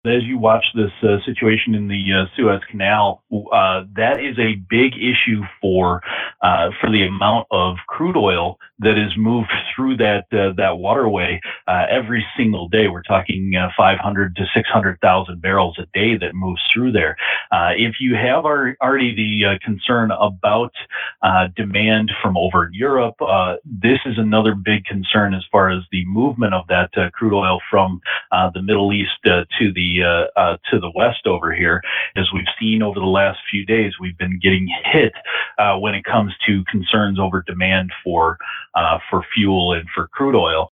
As you watch this situation in the Suez Canal, that is a big issue for the amount of crude oil that is moved through that waterway every single day. We're talking 500 to 600,000 barrels a day that moves through there. If you have already the concern about demand from over in Europe, this is another big concern as far as the movement of that crude oil from the Middle East to the west over here. As we've seen over the last few days, we've been getting hit when it comes to concerns over demand for fuel and for crude oil.